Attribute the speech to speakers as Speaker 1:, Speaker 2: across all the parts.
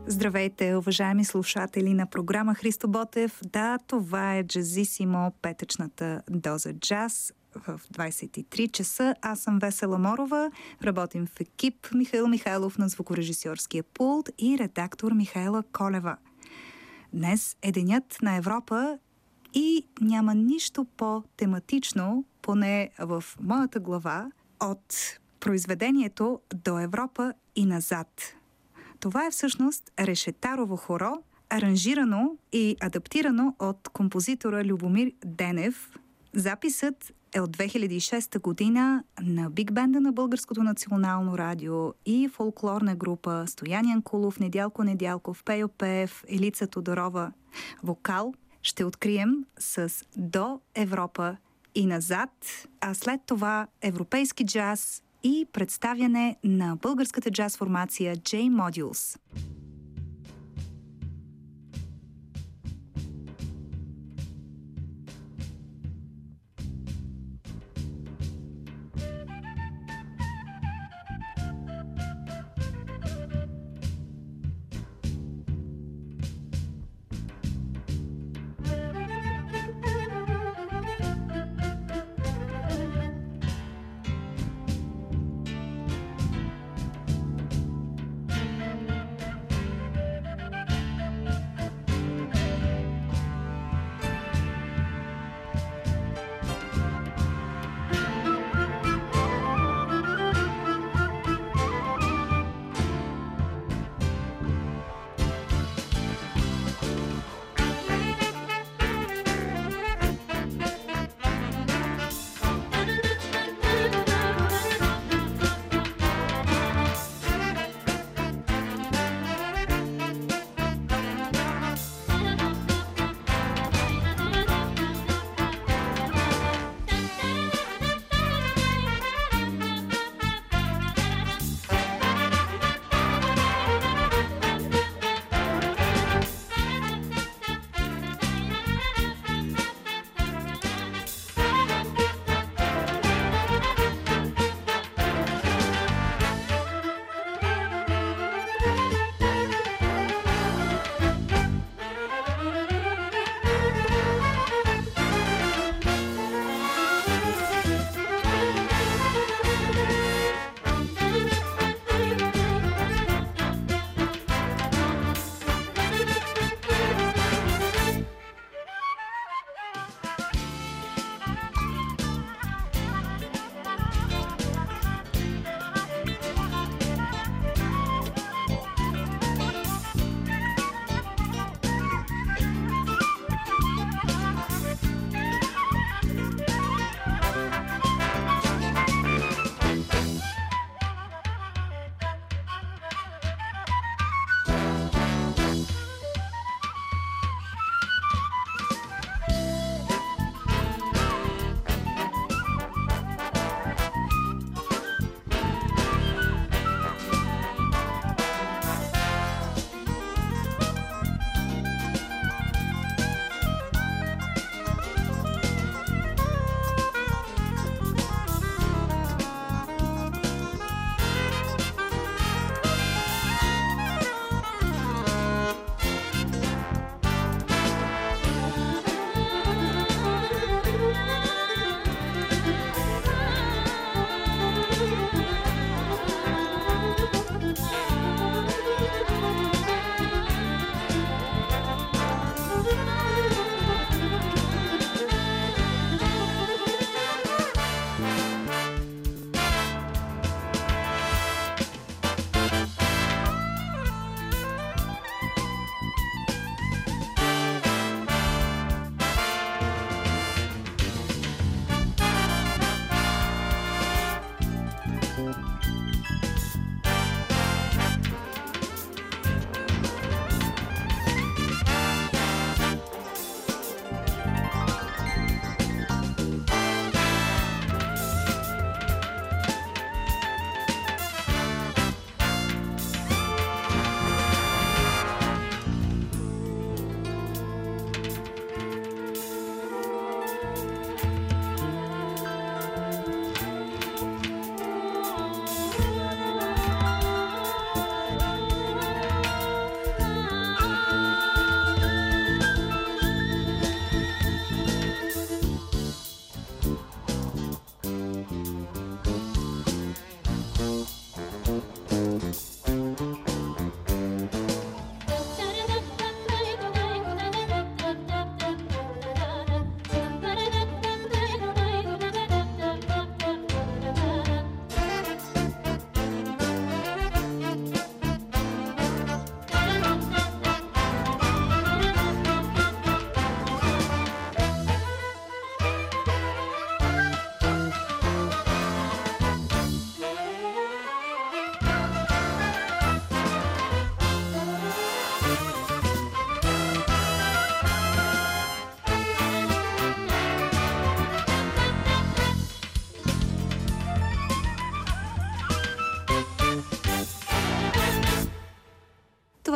Speaker 1: Здравейте, уважаеми слушатели на програма Христо Ботев. Да, това е Джазисимо, петъчната доза джаз в 23 часа. Аз съм Весела Морова, работим в екип Михаил Михайлов на звукорежисьорския пулт и редактор Михаела Колева. Днес е денят на Европа и няма нищо по-тематично, поне в моята глава, от произведението До Европа и назад. Това е всъщност Решетарово хоро, аранжирано и адаптирано от композитора Любомир Денев. Записът е от 2006 година на Биг Бенда на Българското национално радио и фолклорна група Стоян Янкулов, Недялко Недялков, Пейо Пеев, Елица Тодорова. Вокал ще открием с До Европа и назад, а след това европейски джаз и представяне на българската джаз формация J Modules.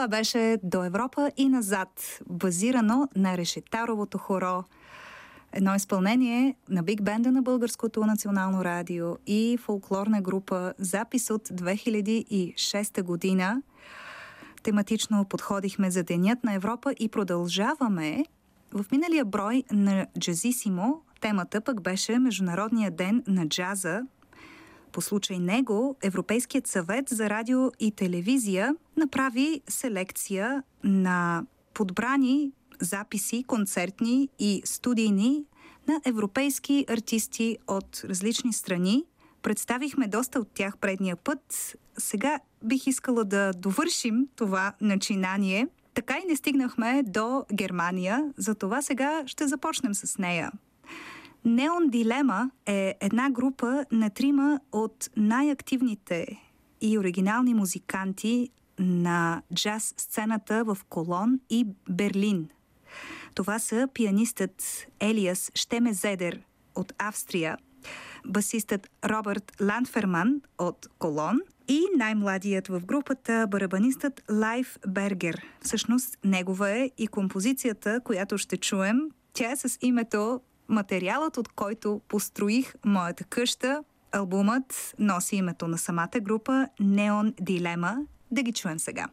Speaker 1: Това беше До Европа и назад, базирано на Решетаровото хоро. Едно изпълнение на биг бенда на Българското национално радио и фолклорна група, запис от 2006 година. Тематично подходихме за Денят на Европа и продължаваме. В миналия брой на Джазисимо темата пък беше Международния ден на джаза. По случай него Европейският съвет за радио и телевизия направи селекция на подбрани записи, концертни и студийни на европейски артисти от различни страни. Представихме доста от тях предния път. Сега бих искала да довършим това начинание. Така и не стигнахме до Германия, затова сега ще започнем с нея. Неон Дилема е една група на трима от най-активните и оригинални музиканти на джаз сцената в Колон и Берлин. Това са пианистът Елиас Штемезедер от Австрия, басистът Робърт Ландферман от Колон и най-младият в групата барабанистът Лайф Бергер. Всъщност негова е и композицията, която ще чуем. Тя е с името "Материалът, от който построих моята къща". Албумът носи името на самата група Неон Дилема. Да ги чуем сега.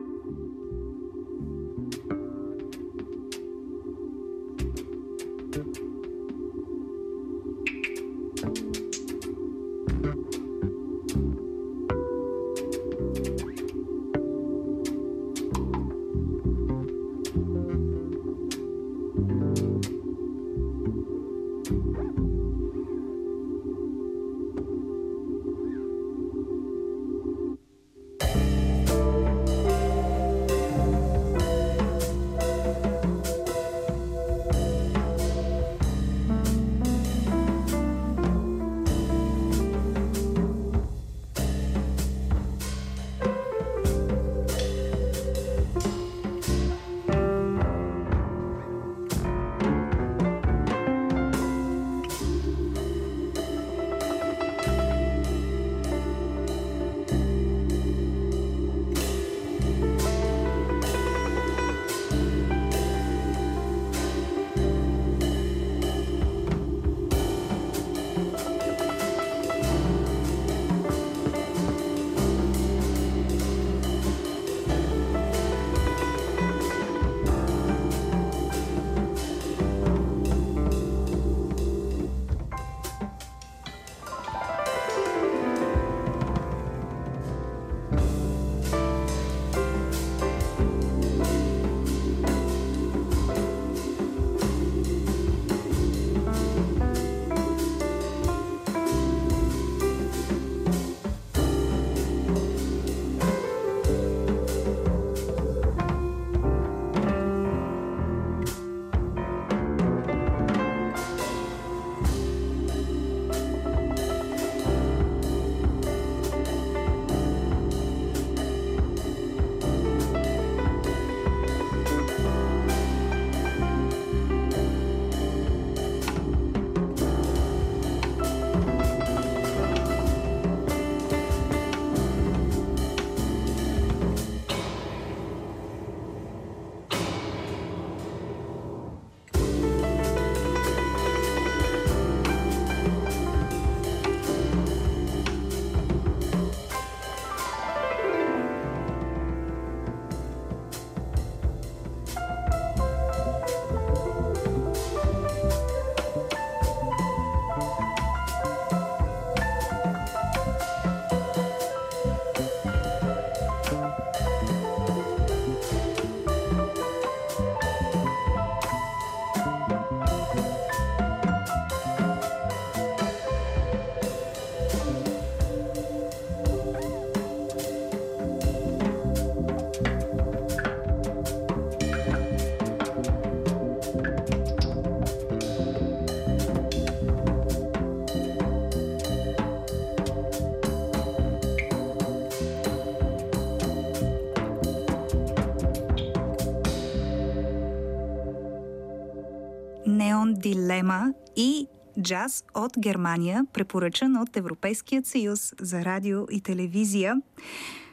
Speaker 1: Неон Дилема и джаз от Германия, препоръчан от Европейският съюз за радио и телевизия.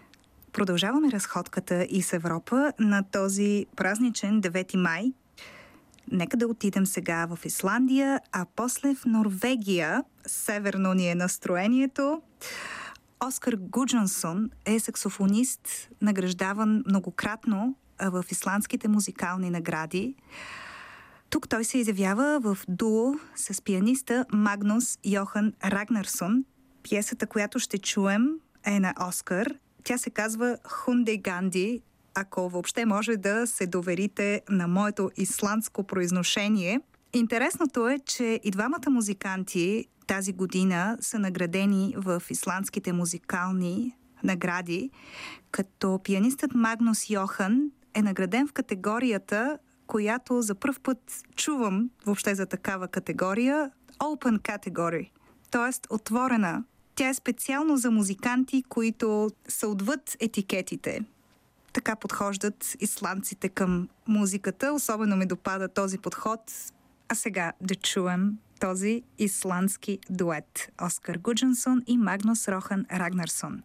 Speaker 1: Продължаваме разходката из Европа на този празничен 9 май. Нека да отидем сега в Исландия, а после в Норвегия. Северно ни е настроението. Оскар Гуджансон е саксофонист, награждаван многократно в исландските музикални награди. Тук той се изявява в дуо с пианиста Магнус Йохан Рагнарсон. Пиесата, която ще чуем, е на Оскар. Тя се казва Хунде Ганди, ако въобще може да се доверите на моето исландско произношение. Интересното е, че и двамата музиканти тази година са наградени в исландските музикални награди, като пианистът Магнус Йохан е награден в категорията, която за пръв път чувам въобще за такава категория, Open Category, т.е. отворена. Тя е специално за музиканти, които са отвъд етикетите. Така подхождат исландците към музиката. Особено ми допада този подход. А сега да чуем този исландски дует. Оскар Гуджансон и Магнус Рохан Рагнарсон.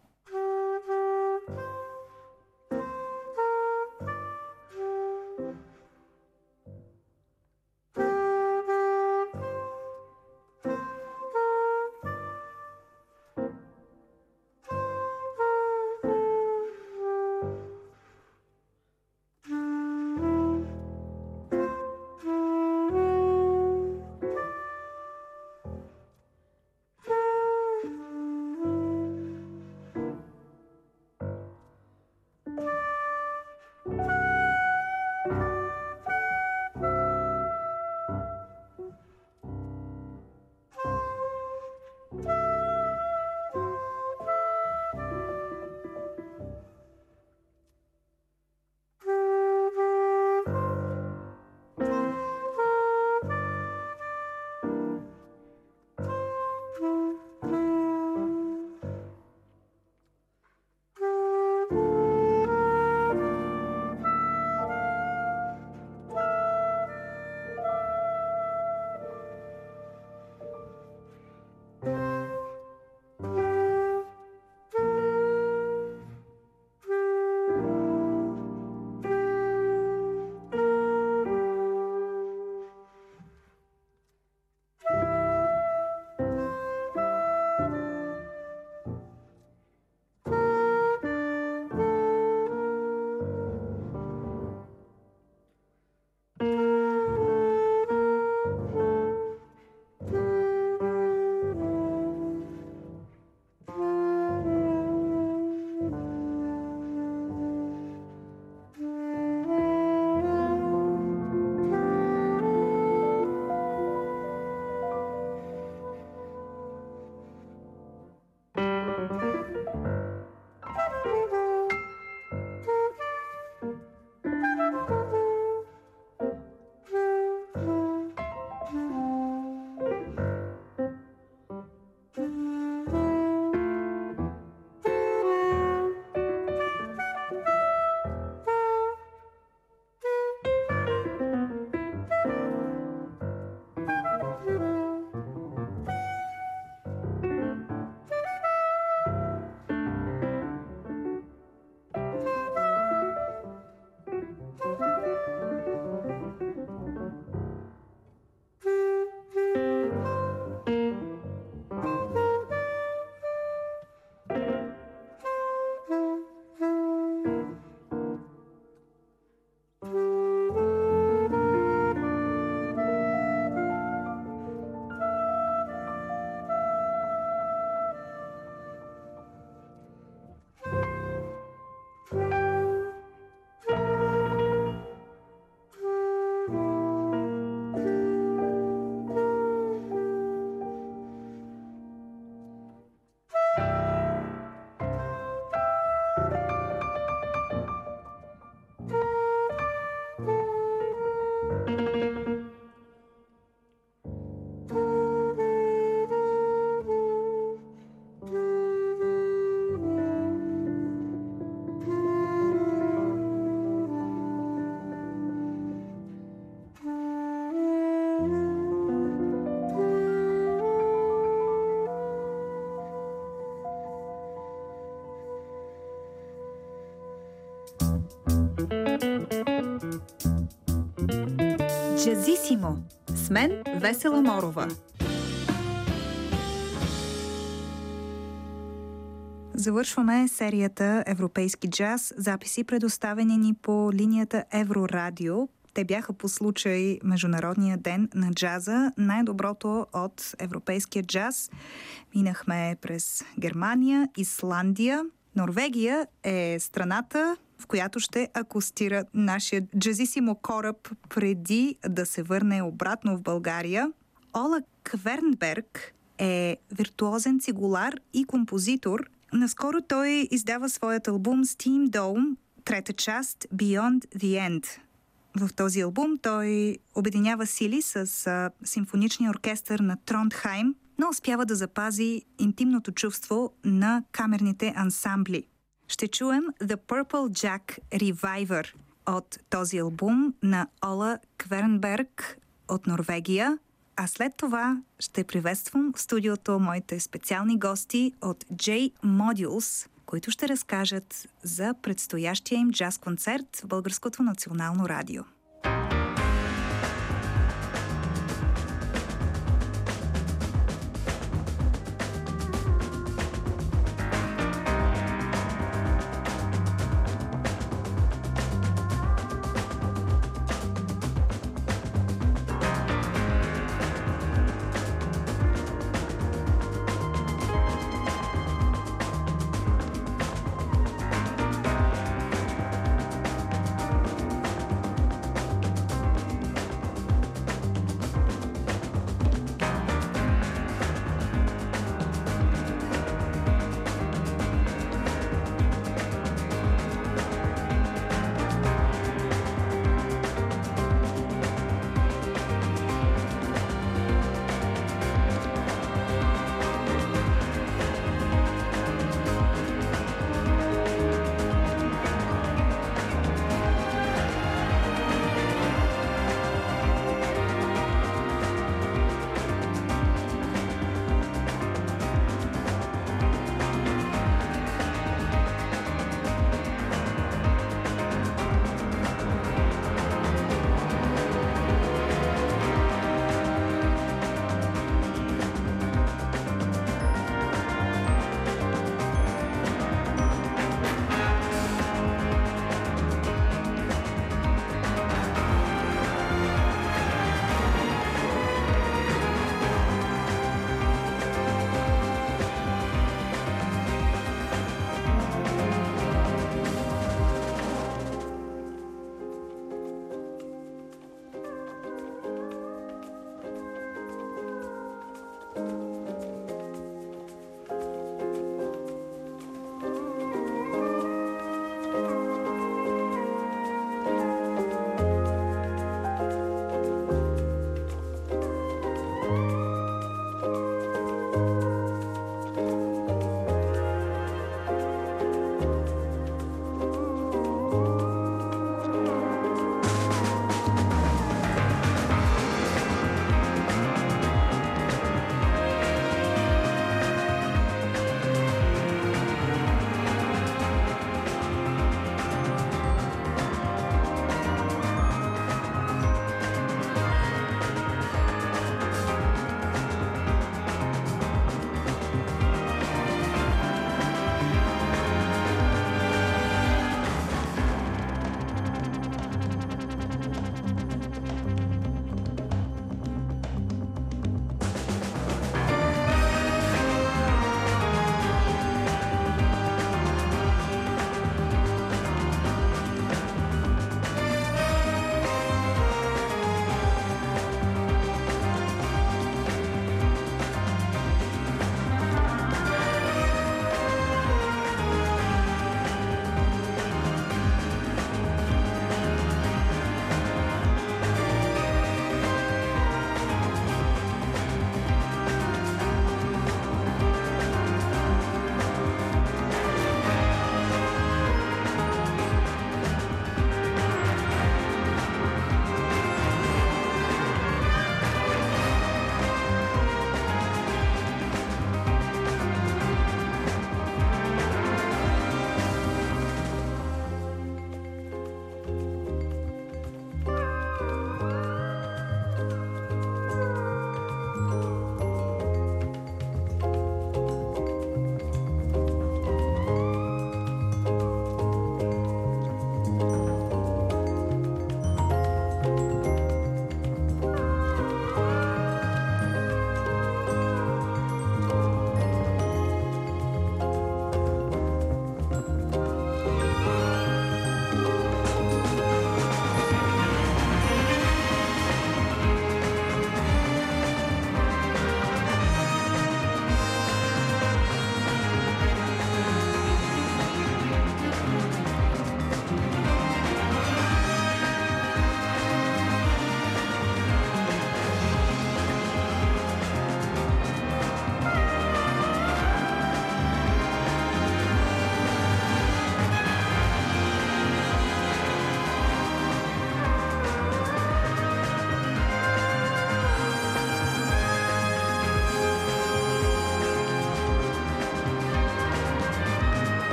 Speaker 1: Джазисимо с мен Весела Морова. Завършваме серията Европейски джаз, записи предоставени ни по линията Еврорадио. Те бяха по случай Международния ден на джаза, най-доброто от европейския джаз. Минахме през Германия, Исландия. Норвегия е страната, в която ще акустира нашия джазисимо кораб преди да се върне обратно в България. Ола Квернберг е виртуозен цигулар и композитор. Наскоро той издава своят албум Steam Dome, трета част Beyond the End. В този албум той обединява сили с симфоничния оркестър на Трондхайм, но успява да запази интимното чувство на камерните ансамбли. Ще чуем The Purple Jack Reviver от този албум на Ола Квернберг от Норвегия, а след това ще приветствам в студиото моите специални гости от J Modules, които ще разкажат за предстоящия им джаз концерт в Българското национално радио.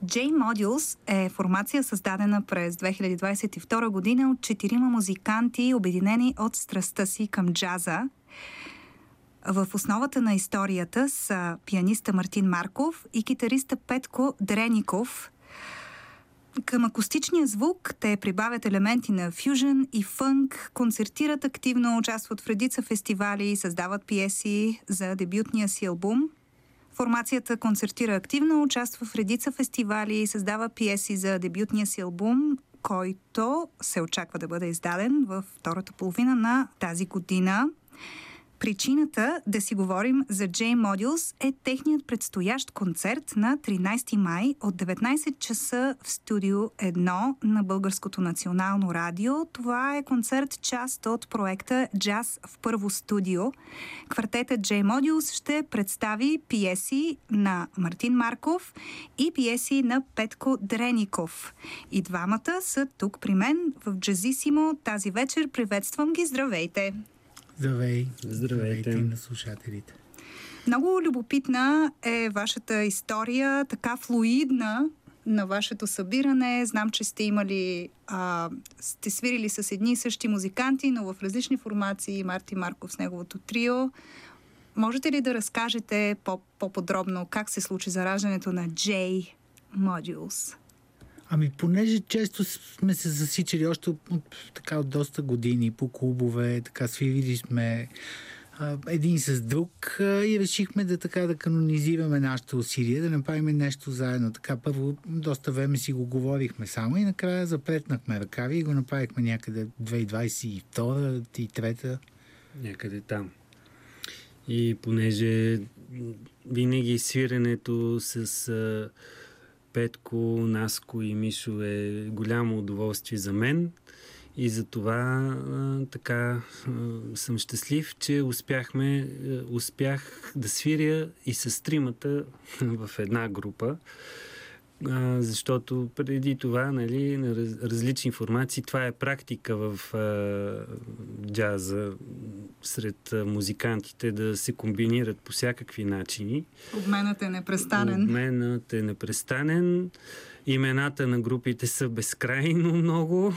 Speaker 1: J-Modules е формация, създадена през 2022 година от 4 музиканти, обединени от страстта си към джаза. В основата на историята са пианиста Мартин Марков и китариста Петко Дреников. Към акустичния звук те прибавят елементи на фюжън и фънк, концертират активно, участват в редица фестивали, създават пиеси за дебютния си албум. Формацията концертира активно, участва в редица фестивали и създава пиеси за дебютния си албум, който се очаква да бъде издаден във втората половина на тази година. Причината да си говорим за J-Modules е техният предстоящ концерт на 13 май от 19 часа в студио 1 на Българското национално радио. Това е концерт, част от проекта Джаз в първо студио. Квартетът J-Modules ще представи пиеси на Мартин Марков и пиеси на Петко Дреников. И двамата са тук при мен в Джазисимо тази вечер. Приветствам ги! Здравейте!
Speaker 2: Здравейте на слушателите.
Speaker 1: Много любопитна е вашата история, така флуидна на вашето събиране. Знам, че сте имали, сте свирили с едни и същи музиканти, но в различни формации. Мартин Марков с неговото трио. Можете ли да разкажете по-подробно как се случи зараждането на J-Modules?
Speaker 2: Понеже често сме се засичали още от доста години по клубове, така свирили сме един с друг и решихме да канонизираме нашите усилия, да направим нещо заедно. Така първо доста време си го говорихме само и накрая запретнахме ръкави и го направихме някъде 2022-2023.
Speaker 3: Някъде там. И понеже винаги свиренето с Петко, Наско и Мишо е голямо удоволствие за мен и за това съм щастлив, че успях да свиря и с тримата в една група, защото преди това, на различни формации, това е практика в джаза сред музикантите да се комбинират по всякакви начини.
Speaker 1: Обменът е непрестанен. Имената на групите са безкрайно много,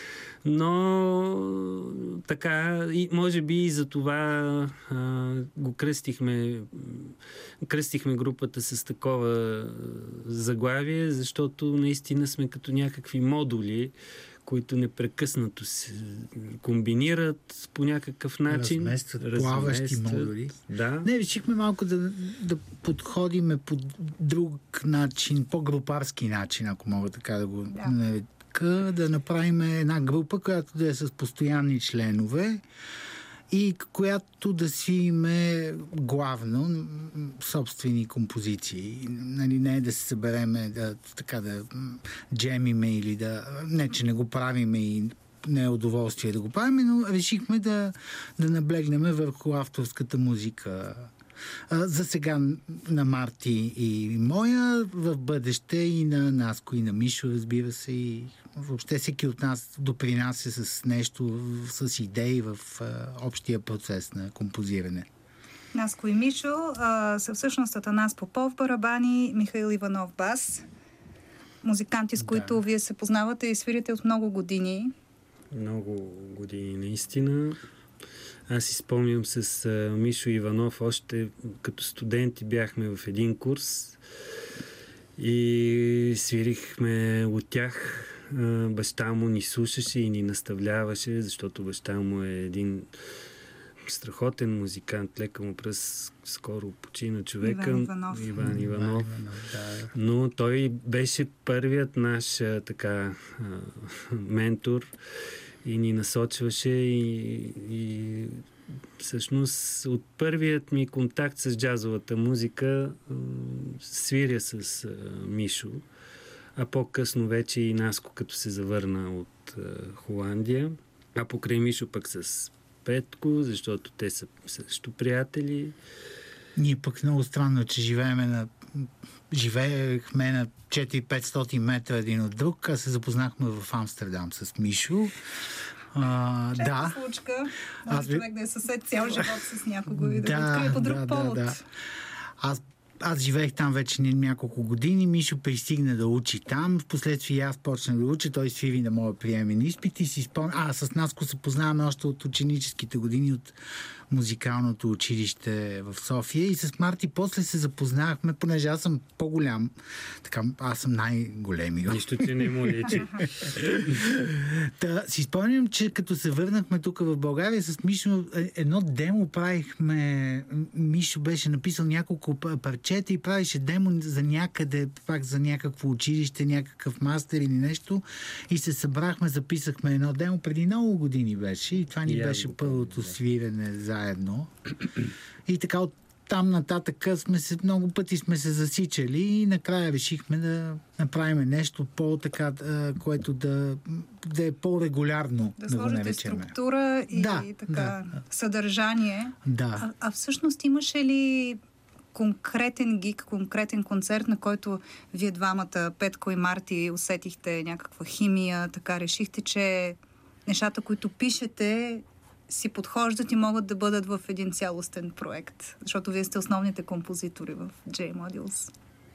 Speaker 1: но така, и може би и за това го кръстихме групата с такова заглавие, защото наистина сме като някакви модули, които непрекъснато се комбинират по някакъв начин.
Speaker 2: Разместват плаващи модули.
Speaker 3: Да.
Speaker 2: Не, решихме малко да подходиме по друг начин, по-групарски начин, ако мога така да го нарека, да направим една група, която да е с постоянни членове и която да си име главно собствени композиции. Не да се събереме да джемиме или не, че не го правиме и не е удоволствие да го правим, но решихме да наблегнем върху авторската музика. За сега на Марти и моя, в бъдеще и на Наско и на Мишо, разбира се, и въобще всеки от нас допринася с нещо, с идеи в общия процес на композиране.
Speaker 1: Наско и Мишо са всъщност Атанас Попов барабани, Михаил Иванов бас. Музиканти, с които вие се познавате и свирите от много години.
Speaker 3: Много години, наистина. Аз си спомням с Мишо Иванов, още като студенти бяхме в един курс и свирихме от тях. Баща му ни слушаше и ни наставляваше, защото баща му е един страхотен музикант, лека му пръст, скоро почина човека. Иван Иванов.
Speaker 2: Да.
Speaker 3: Но той беше първият наш ментор и ни насочваше и всъщност от първият ми контакт с джазовата музика свиря с Мишо, а по-късно вече и Наско, като се завърна от Холандия, а покрай Мишо пък с Петко, защото те са също приятели.
Speaker 2: Ние пък много странно, че живеехме на 400-500 метра един от друг, а се запознахме в Амстердам с Мишо.
Speaker 1: Често случка. Може човек да е съсед цял живот с някого и да го открие по друг повод.
Speaker 2: Да. аз живеех там вече няколко години, Мишо пристигна да учи там, впоследствие аз почнах да уча, той свири на моя приемен изпит и си спомня. С Наско се познаваме още от ученическите години, от музикалното училище в София и с Марти после се запознахме, понеже аз съм по-голям. Така, аз съм най-големия.
Speaker 3: Нищо ти не му личи.
Speaker 2: Си спомням, че като се върнахме тук в България с Мишо, едно демо правихме. Мишо беше написал няколко парчета и правише демо за някъде, пак за някакво училище, някакъв мастер или нещо. И се събрахме, записахме едно демо. Преди много години беше. И това ни беше първото свирене заедно. И така от там нататък много пъти сме се засичали и накрая решихме да направим нещо по-така, което да е по-регулярно.
Speaker 1: Да сложите структура и така съдържание.
Speaker 2: Да.
Speaker 1: А всъщност имаше ли конкретен гиг, конкретен концерт, на който вие двамата, Петко и Марти, усетихте някаква химия, така решихте, че нещата, които пишете, си подхождат и могат да бъдат в един цялостен проект? Защото вие сте основните композитори в J-Modules.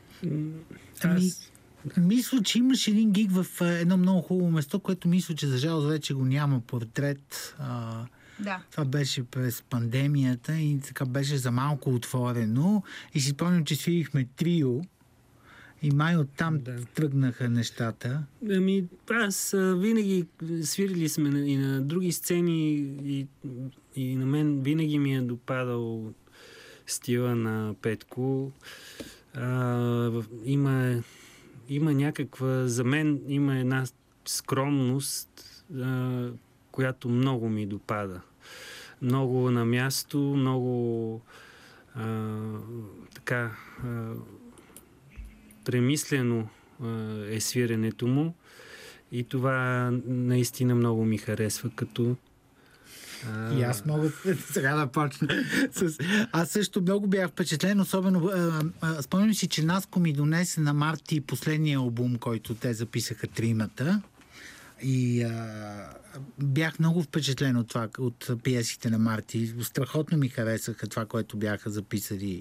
Speaker 2: Мисля, че имаш един гиг в едно много хубаво место, което мисля, че за жалост вече го няма, Портрет.
Speaker 1: Да.
Speaker 2: Това беше през пандемията и така беше за малко отворено. И си спомням, че свирихме трио. И май оттам тръгнаха нещата.
Speaker 3: Аз винаги свирили сме и на други сцени и на мен винаги ми е допадал стила на Петко. Има някаква, за мен има една скромност, която много ми допада. Много на място, много премислено е свиренето му и това наистина много ми харесва като...
Speaker 2: И аз мога сега да почна Аз също много бях впечатлен, особено спомням си, че Наско ми донесе на Марти последния албум, който те записаха тримата и бях много впечатлен от това, от пиесите на Марти. Страхотно ми харесаха това, което бяха записали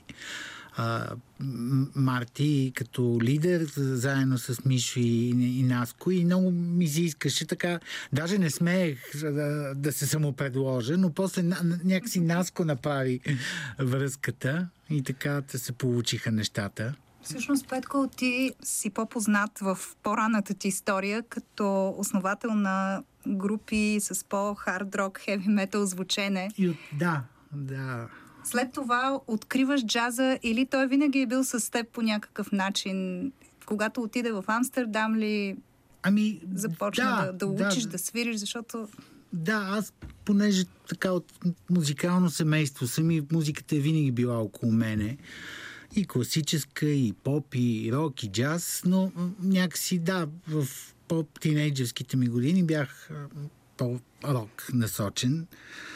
Speaker 2: Марти като лидер, заедно с Мишо и Наско, и много ми се искаше така, даже не смеех да се самопредложа, но после някакси Наско направи връзката и така се получиха нещата.
Speaker 1: Всъщност, Петко, ти си по-познат в по-ранната ти история като основател на групи с по-хард рок, хеви метал звучене.
Speaker 2: Да.
Speaker 1: След това откриваш джаза или той винаги е бил с теб по някакъв начин? Когато отиде в Амстердам ли започна да учиш, да свириш, защото...
Speaker 2: Да, аз понеже така от музикално семейство съм и музиката е винаги била около мене. И класическа, и поп, и рок, и джаз, но някакси в по-тинейджерските ми години бях по-рок насочен.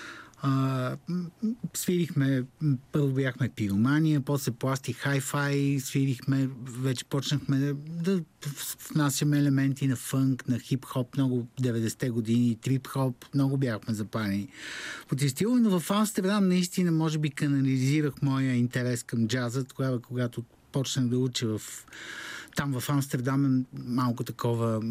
Speaker 2: Свирихме, първо бяхме пиромания, после пластик хай-фай, свирихме, вече почнахме да внасяме елементи на фънк, на хип-хоп, много 90-те години, трип-хоп, много бяхме запалени по тези стилове, но в Амстердам наистина може би канализирах моя интерес към джаза, тогава, когато почнах да уча там в Амстердам е малко такова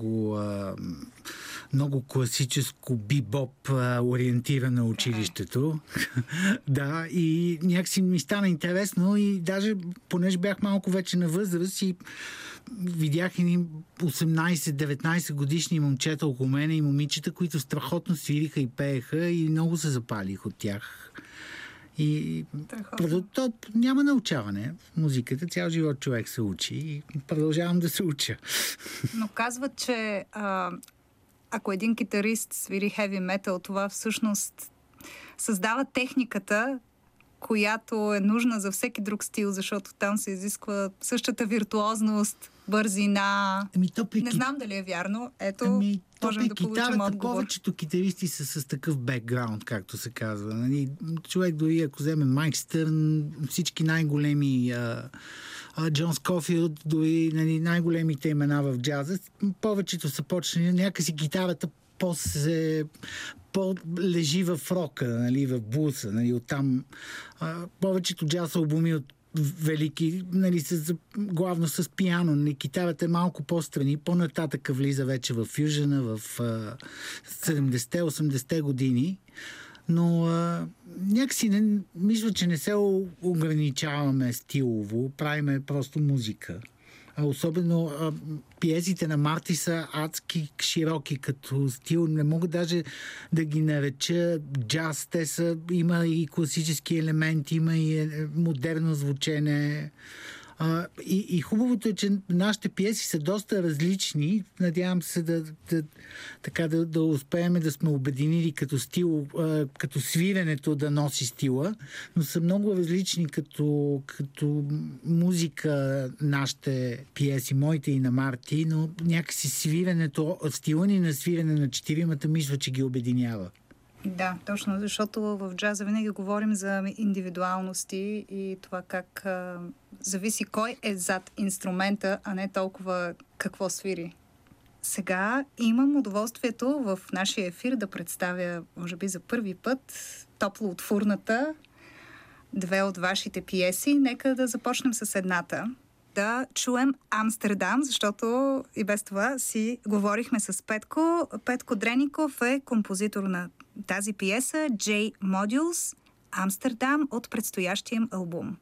Speaker 2: много класическо бибоп ориентирано училището. Да, и някакси ми стана интересно и даже понеже бях малко вече на възраст и видях едни 18-19 годишни момчета около мене и момичета, които страхотно свириха и пееха и много се запалих от тях. И то няма научаване в музиката. Цял живот човек се учи и продължавам да се уча.
Speaker 1: Но казват, че ако един китарист свири хеви метал, това всъщност създава техниката, която е нужна за всеки друг стил, защото там се изисква същата виртуозност, бързина. Не знам дали е вярно. Ето, можем да получим отговор.
Speaker 2: Повечето китаристи са с такъв бекграунд, както се казва. Нали? Човек дори ако вземе Майк Стърн, всички най-големи Джон Скофилд, дори най-големите имена в джаза, повечето са почнали някакси гитарата по-лежи в рока, нали, в блуса. Нали, оттам повечето джаз албуми от велики, нали, главно с пиано. Нали, китарата е малко по-страни, по-нататък влиза вече в фюжъна, в 70-80-те години. Но някакси мисля, че не се ограничаваме стилово, правиме просто музика. Особено пиесите на Марти са адски широки като стил. Не мога даже да ги нареча джаз. Има и класически елементи, има и модерно звучене. И хубавото е, че нашите пиеси са доста различни. Надявам се да успеем да сме обединили като стил, като свиренето да носи стила, но са много различни като музика нашите пиеси, моите и на Марти, но някакси свиренето, стила ни на свирене на четиримата, мисля, че ги обединява.
Speaker 1: Да, точно, защото в джаза винаги говорим за индивидуалности и това как зависи кой е зад инструмента, а не толкова какво свири. Сега имам удоволствието в нашия ефир да представя, може би за първи път, топло от фурната, две от вашите пиеси. Нека да започнем с едната. Да чуем Амстердам, защото и без това си говорихме с Петко. Петко Дреников е композитор на тази пиеса J Modules, Амстердам от предстоящия им албум.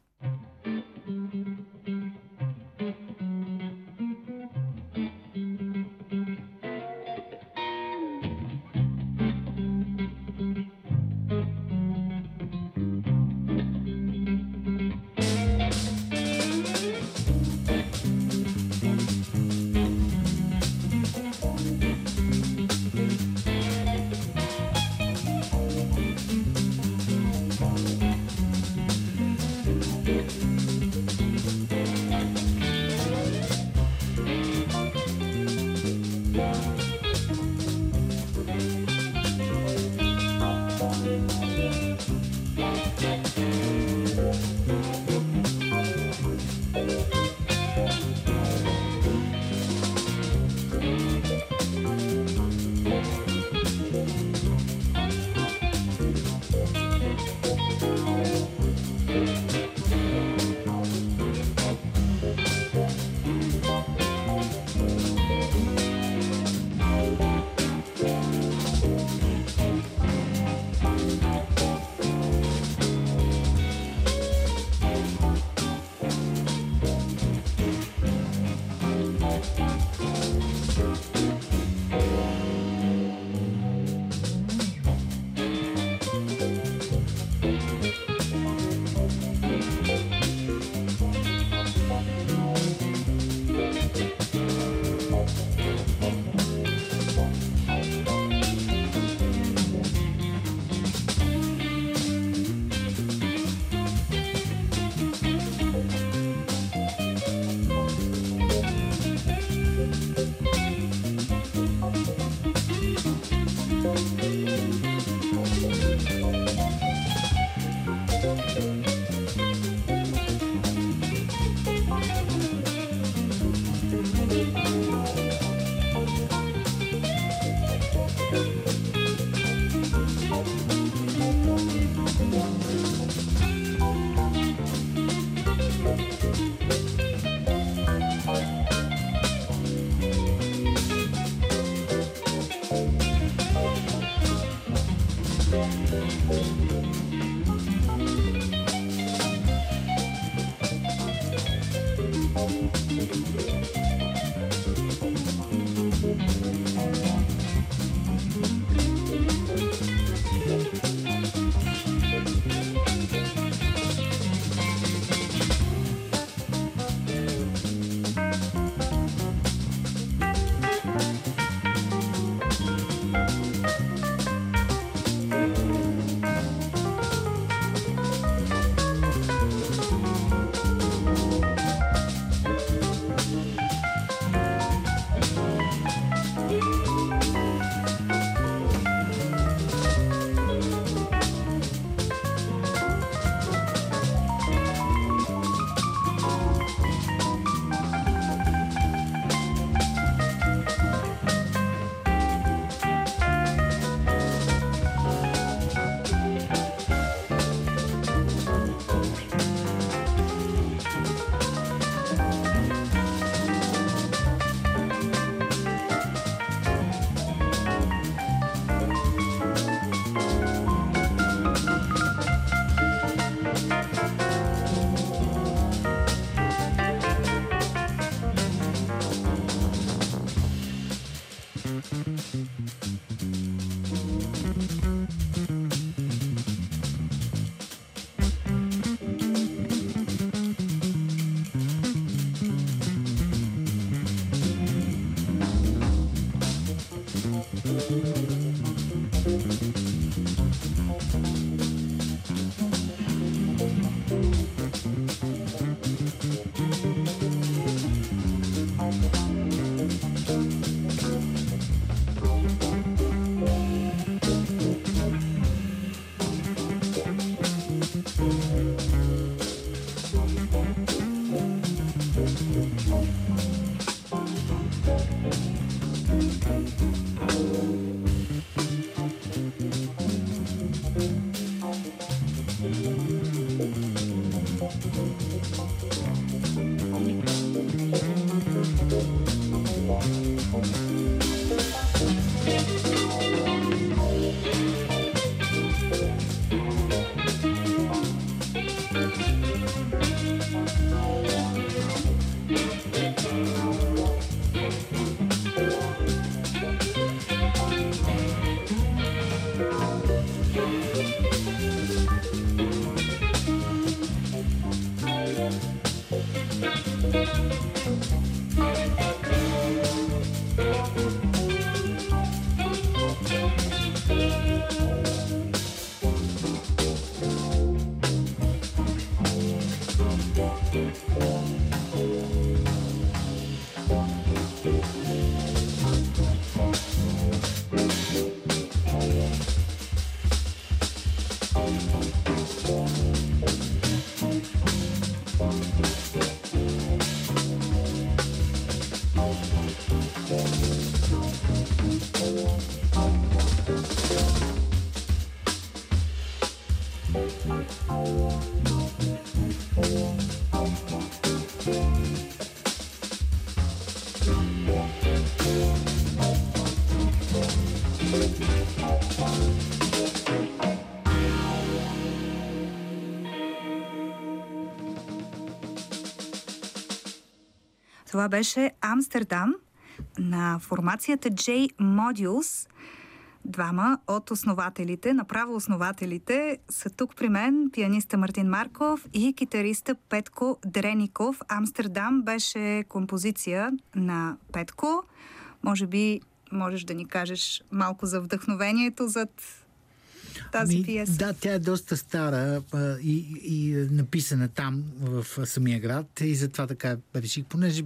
Speaker 1: Това беше Амстердам на формацията J Modules. Двама от основателите, направо основателите, са тук при мен. Пианиста Мартин Марков и китариста Петко Дреников. Амстердам беше композиция на Петко. Може би можеш да ни кажеш малко за вдъхновението зад тази пиеса?
Speaker 2: Да, тя е доста стара и написана там в самия град и затова така реших, понеже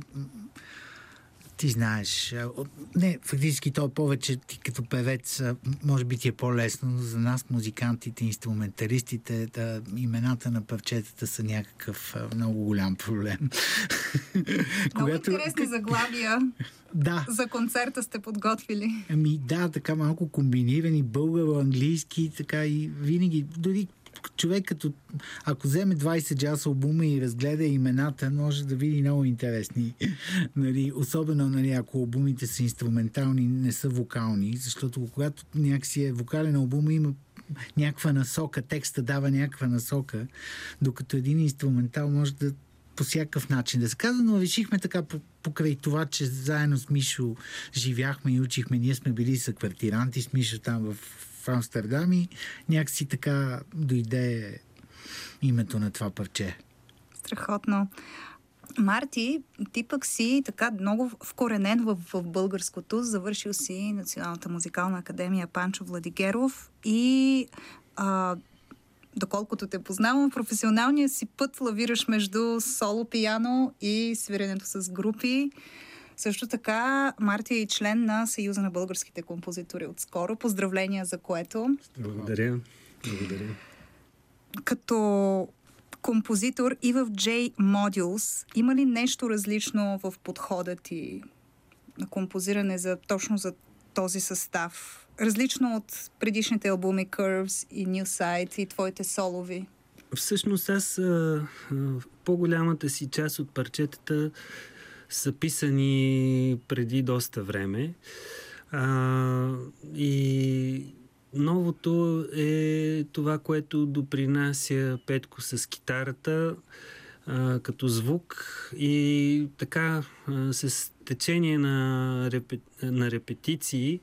Speaker 2: ти знаеш, не, фактически то повече ти като певец, може би ти е по-лесно, но за нас, музикантите, инструменталистите, имената на парчетата са някакъв много голям проблем.
Speaker 1: Много интересни заглавия.
Speaker 2: Да.
Speaker 1: За концерта сте подготвили.
Speaker 2: Да, така малко комбинирани, българо-английски, така и винаги, дори човек като, ако вземе 20 джаз албума и разгледа имената, може да види много интересни. Нали, особено, нали, ако албумите са инструментални, не са вокални, защото когато някакси е вокален албум, има някаква насока, текста дава някаква насока, докато един инструментал може да по всякакъв начин да се казва, но решихме така покрай това, че заедно с Мишо живяхме и учихме, ние сме били съквартиранти с Мишо там в Амстердам и някакси така дойде името на това парче.
Speaker 1: Страхотно. Марти, ти пък си така много вкоренен в българското. Завършил си Националната музикална академия Панчо Владигеров и доколкото те познавам, професионалния си път лавираш между соло пиано и свиренето с групи. Също така, Марти е и член на Съюза на българските композитори отскоро. Поздравления за което.
Speaker 3: Благодаря.
Speaker 1: Като композитор и в J Modules, има ли нещо различно в подхода ти на композиране точно за този състав? Различно от предишните албуми Curves и New Side и твоите солови?
Speaker 3: Всъщност аз по-голямата си част от парчетата са писани преди доста време. И новото е това, което допринася Петко с китарата като звук и така с течение на репетиции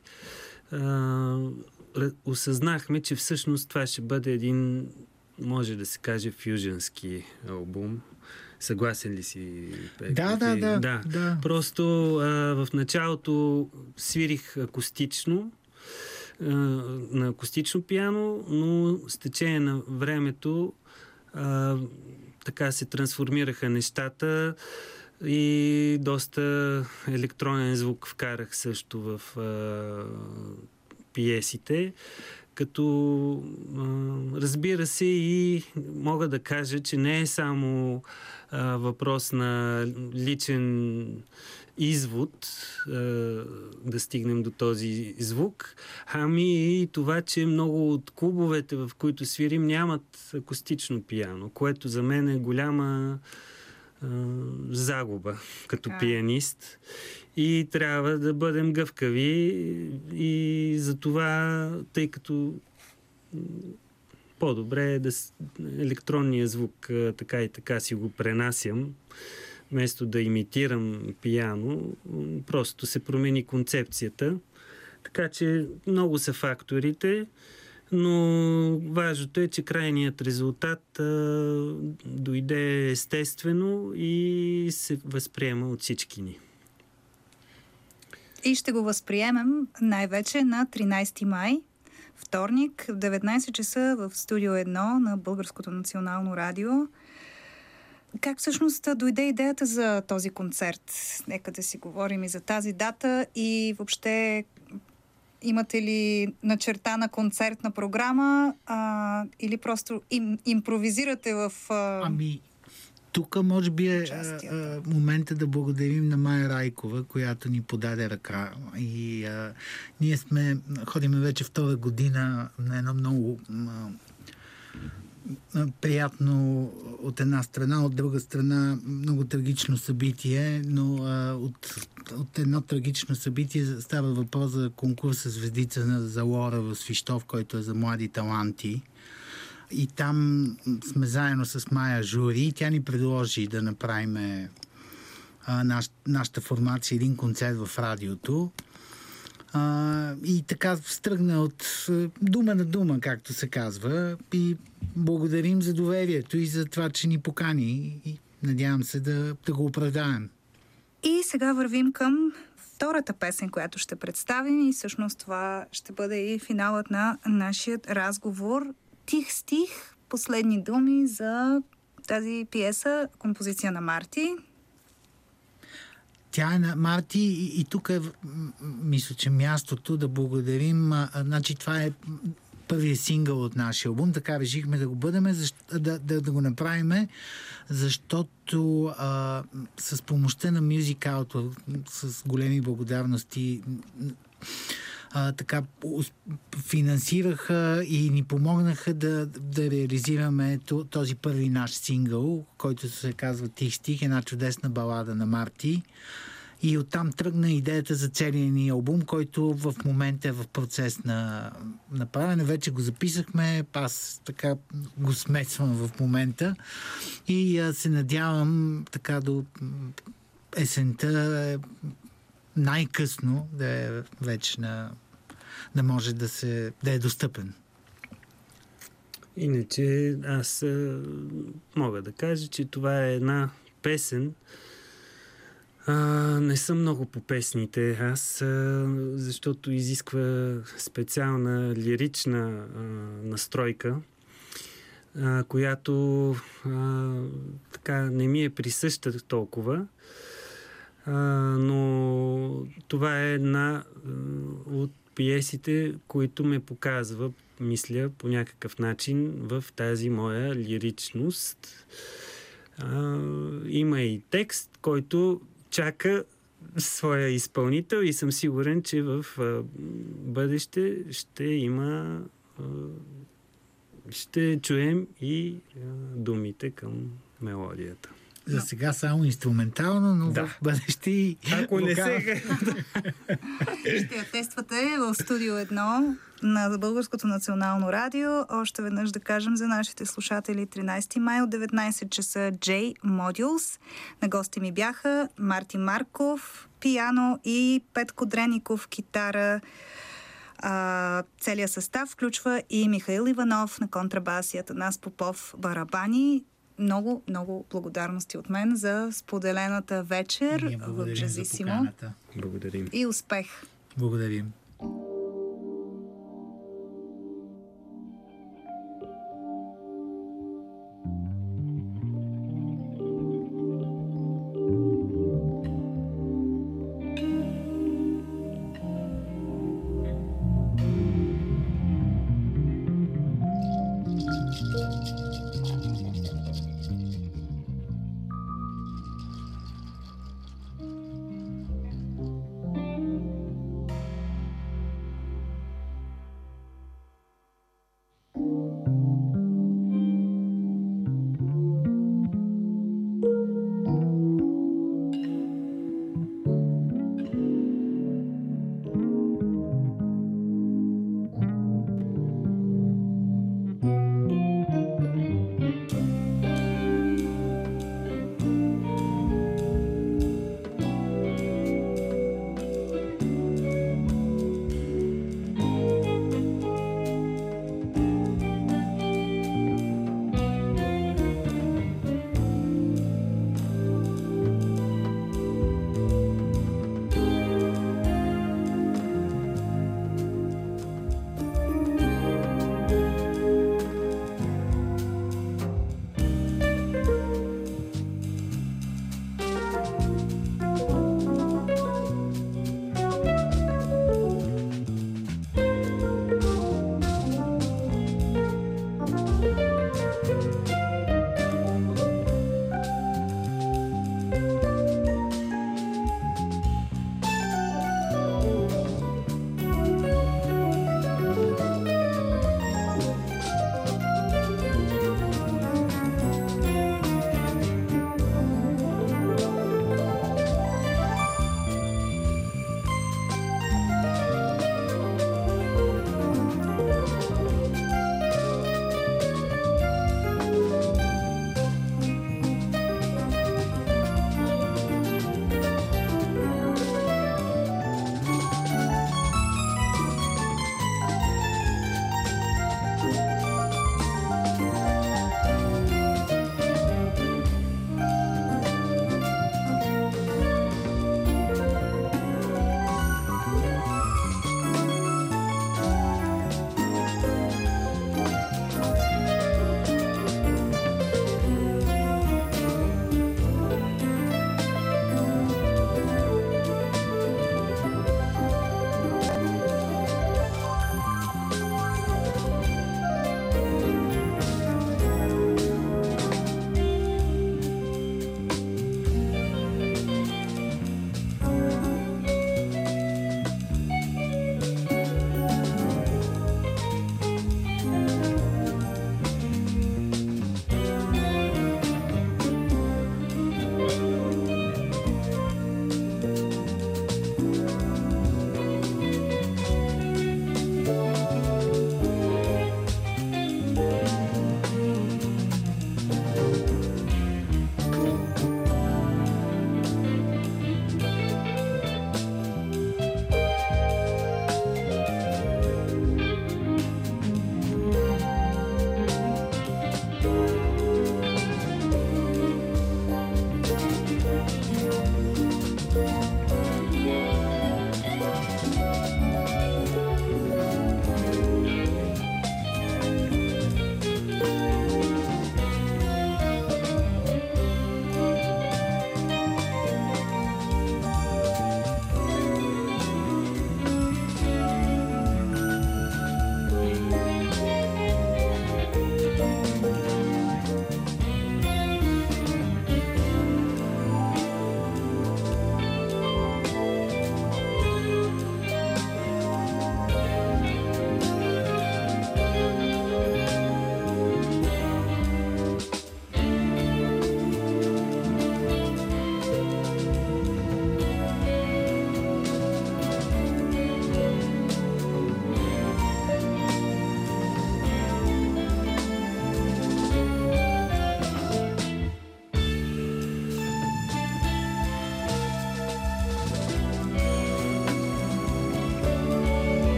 Speaker 3: осъзнахме, че всъщност това ще бъде един, може да се каже, фюженски албум. Съгласен ли си, Петко?
Speaker 2: Да.
Speaker 3: Просто в началото свирих акустично, на акустично пиано, но с течение на времето така се трансформираха нещата и доста електронен звук вкарах също в пиесите, като разбира се и мога да кажа, че не е само въпрос на личен извод да стигнем до този звук, ами и това, че много от клубовете, в които свирим, нямат акустично пиано, което за мен е голяма загуба като пианист. И трябва да бъдем гъвкави и за това, тъй като по-добре е да електронния звук така и така си го пренасям, вместо да имитирам пиано, просто се промени концепцията. Така че много са факторите, но важното е, че крайният резултат дойде естествено и се възприема от всички ни.
Speaker 1: И ще го възприемем най-вече на 13 май, вторник, в 19 часа в студио 1 на Българското национално радио. Как всъщност дойде идеята за този концерт? Нека да си говорим и за тази дата и въобще имате ли начертана концертна програма или просто импровизирате в...
Speaker 2: Тук може би е момента да благодарим на Майя Райкова, която ни подаде ръка. И ние ходиме вече втора година на едно много приятно от една страна, от друга страна много трагично събитие, но от едно трагично събитие става въпрос за конкурса Звездица за Лора в Свищов, който е за млади таланти. И там сме заедно с Майя жури. Тя ни предложи да направим нашата формация един концерт в радиото. И така стръгна от дума на дума, както се казва. И благодарим за доверието и за това, че ни покани. И надявам се да го оправдаем.
Speaker 1: И сега вървим към втората песен, която ще представим. И всъщност това ще бъде и финалът на нашия разговор. Тих стих, последни думи за тази пиеса, композиция на Марти.
Speaker 2: Тя е на Марти и тук е, мисля, че мястото да благодарим. Значи това е първият сингъл от нашия албум, така решихме да го бъдем, да го направим, защото с помощта на Music Out, с големи благодарности, така финансираха и ни помогнаха да реализираме този първи наш сингъл, който се казва Тих стих, една чудесна балада на Марти. И оттам тръгна идеята за целия ни албум, който в момента е в процес на правене. Вече го записахме, аз така го смесвам в момента и се надявам така до есента най-късно да е вече да може да е достъпен.
Speaker 3: Иначе аз мога да кажа, че това е една песен. Не съм много по песните аз, защото изисква специална лирична настройка, която така не ми е присъща толкова. Но това е една от пиесите, които ме показва, мисля, по някакъв начин в тази моя лиричност. Има и текст, който чака своя изпълнител и съм сигурен, че в бъдеще ще чуем и думите към мелодията.
Speaker 2: За сега само инструментално, но в бъдеще и...
Speaker 3: Ако не се...
Speaker 1: Ще я тествате в студио 1 на Българското национално радио. Още веднъж да кажем за нашите слушатели 13 май от 19 часа J Modules. На гости ми бяха Марти Марков, пиано и Петко Дреников, китара. Целият състав включва и Михаил Иванов на контрабас и Атанас Попов барабани. Много, много благодарности от мен за споделената вечер в Джазисимо.
Speaker 3: Благодарим.
Speaker 1: И успех!
Speaker 2: Благодарим.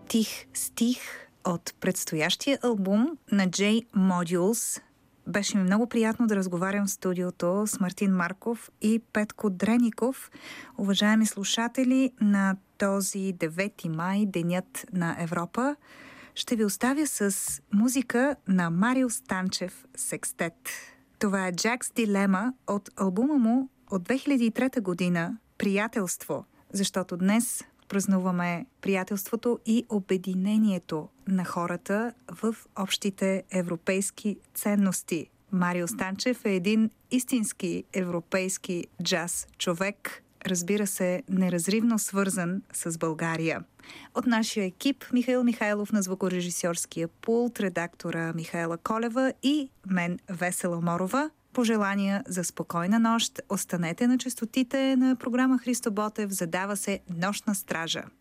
Speaker 1: тих стих от предстоящия албум на J Modules. Беше ми много приятно да разговарям в студиото с Мартин Марков и Петко Дреников. Уважаеми слушатели, на този 9 май, Денят на Европа, ще ви оставя с музика на Марио Станчев Секстет. Това е Jack's Dilemma от албума му от 2003 година «Приятелство», защото днес празнуваме приятелството и обединението на хората в общите европейски ценности. Марио Станчев е един истински европейски джаз човек, разбира се, неразривно свързан с България. От нашия екип Михаил Михайлов на звукорежисьорския пулт, редактора Михаела Колева и мен Весела Морова. Пожелания за спокойна нощ. Останете на честотите на програма Христо Ботев. Задава се Нощна стража.